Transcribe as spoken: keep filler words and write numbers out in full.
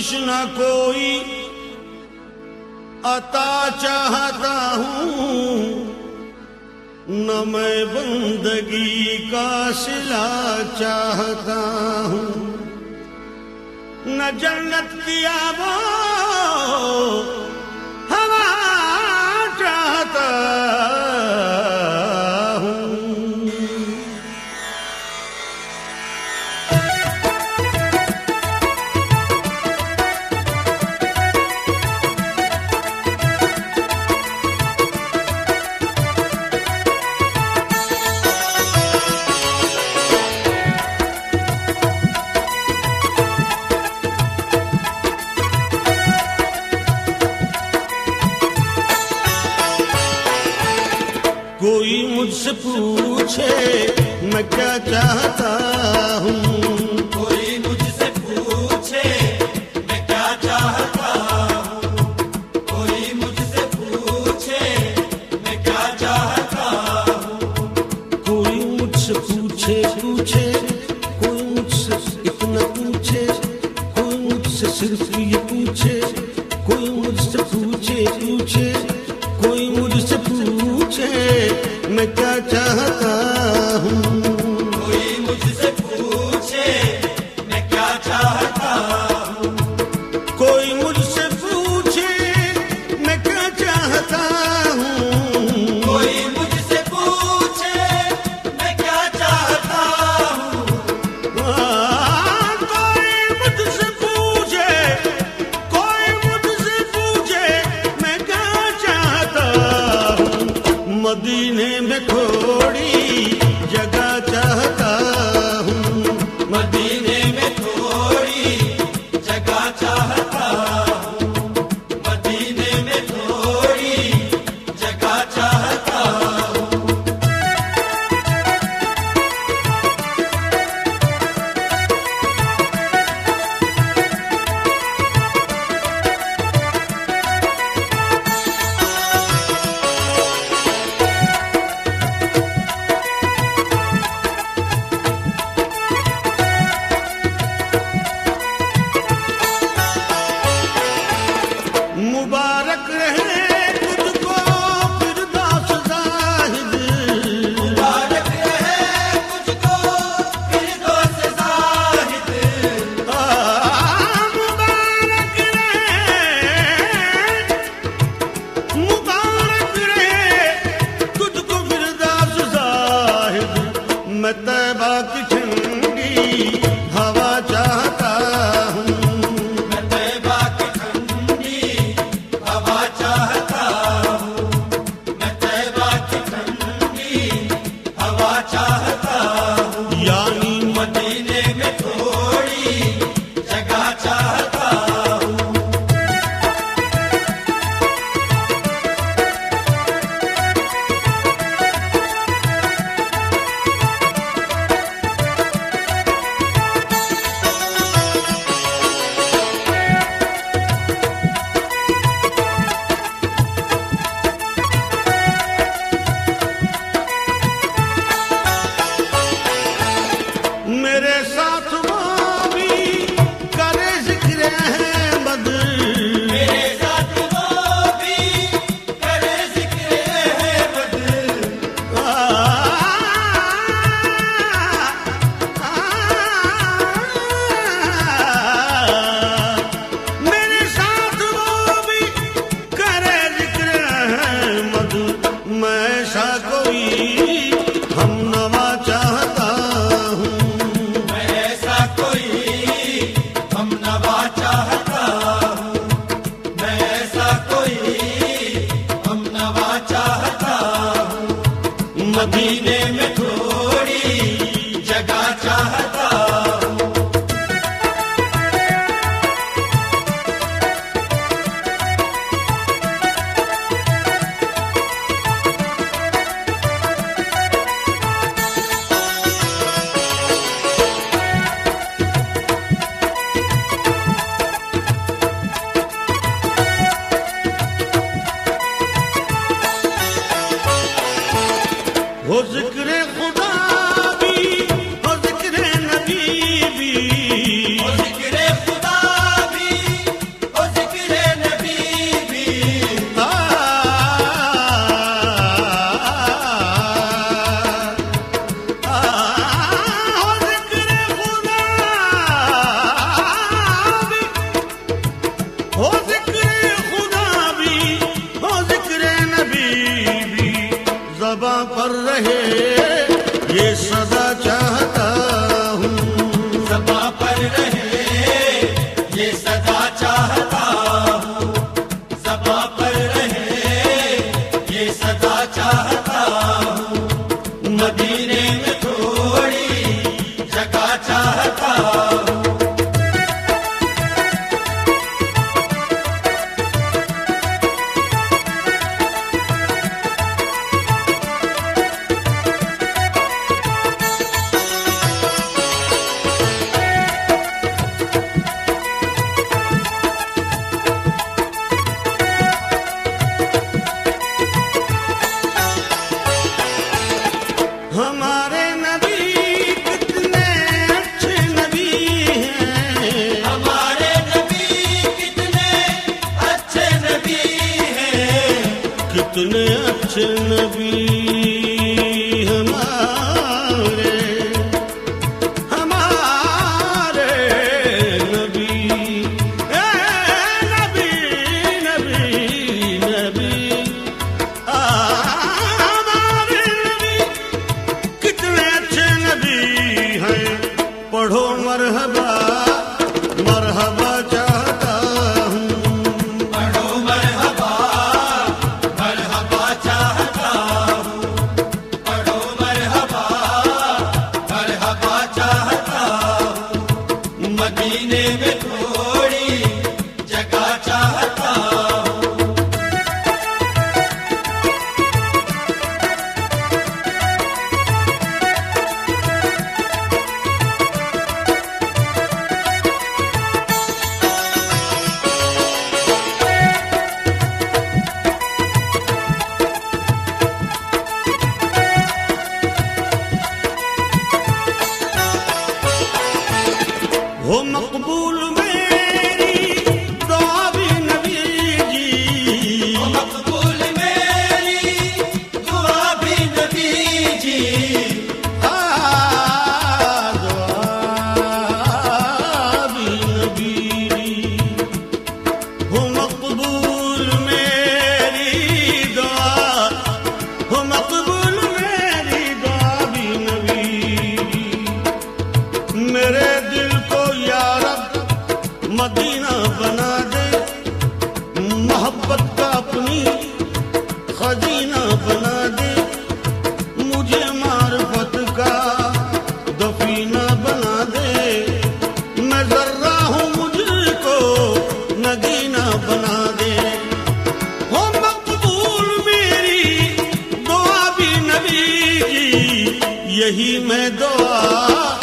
बख्शिश न कोई अता चाहता हूँ, न मैं बंदगी का सिला चाहता हूँ, न जन्नत किया वो हवा चाहता हूँ। कोई मुझसे पूछे मैं क्या चाहता हूँ, कोई मुझसे पूछे मैं क्या चाहता हूँ, कोई मुझसे पूछे मैं क्या चाहता हूँ। कोई मुझसे पूछे पूछे कोई मुझसे इतना पूछे, कोई मुझसे सिर्फ ये पूछे, कोई मुझसे पूछे पूछे कोई मुझसे पूछे मैं क्या चाहता हूँ। कोई मुझसे पूछे मैं क्या चाहता हूँ, कोई मुझसे पूछे मैं क्या चाहता हूँ। कोई मुझसे पूछे मैं क्या चाहता हूँ। हाँ, कोई मुझसे पूछे कोई मुझसे पूछे मैं क्या चाहता हूँ। मदीने में थोड़ी जगह चाहता हूँ, मदीने में थोड़ी जगह चाहता हूँ, मदीने में थोड़ी जगह चाहता हूँ। मुबारक रहे तुझको फिरदौस ज़ाहिद, मुबारक रहे तुझको फिरदौस ज़ाहिद, आ, मुबारक रहे मुबारक रहे तुझको फिरदौस ज़ाहिद। मैं तैबा की ठंडी हवा चाहता हूँ, मैं तैबा की ठंडी हवा चाहता हूँ, मैं तैबा की ठंडी हवा चाहता हूँ। यानी मदीने में थोड़ी जगह चाहता हूँ। मेरे साथ वो भी करे जिक्र अहमद, मेरे साथ वो भी करे ज़िक्र अहमद, आ, मेरे साथ वो भी करे जिक्र अहमद। मैं ऐसा कोई हम नवा चाहता हूँ, मैं ऐसा कोई हम नवा चाहता हूँ, मैं ऐसा कोई हम नवा चाहता हूँ। मदीने में थोड़ी जगह चाहता हूँ। हो जिक्र खुदा भी हो जिक्र नबी भी, हो ज़िक्र खुदा भी ज़बां पर रहे ये सदा चाहता हूँ। ज़बां पर रहे ये सदा चाहता हूँ। ज़बां पर रहे ये सदा चाहता हूँ। मदीने में थोड़ी जगह चाहता हूँ। हमारे नबी कितने अच्छे नबी हैं। हमारे नबी कितने अच्छे नबी हैं। कितने अच्छे नबी हमारे हमारे नबी। ए नबी नबी नबी आ हमारे नबी कितने अच्छे नबी हैं। पढ़ो मरहबा मरहबा चाहता हूँ। पढ़ो मरहबा मरहबा चाहता हूँ। पढ़ो मरहबा मरहबा चाहता हूँ। मदीने में थोड़ी जगह चाहता हूँ। हो मकबूल मेरी दुआ भी नबी जी। मकबूल मेरी दुआ भी नबी जी। आ दुआ भी नबी जी। हो मकबूल मेरी दुआ हो मकबूल मेरी दुआ भी नबी जी। मेरे दिल को या रब मदीना बना दे। मोहब्बत का अपनी खजीना बना दे। मुझे मार्फत का दफीना बना दे। मैं जर्रा हूँ मुझको नगीना बना दे। हो मकबूल मेरी दुआ भी नबी जी। यही मैं दुआ